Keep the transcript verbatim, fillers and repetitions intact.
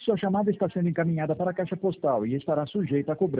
Sua chamada está sendo encaminhada para a caixa postal e estará sujeita a cobrança.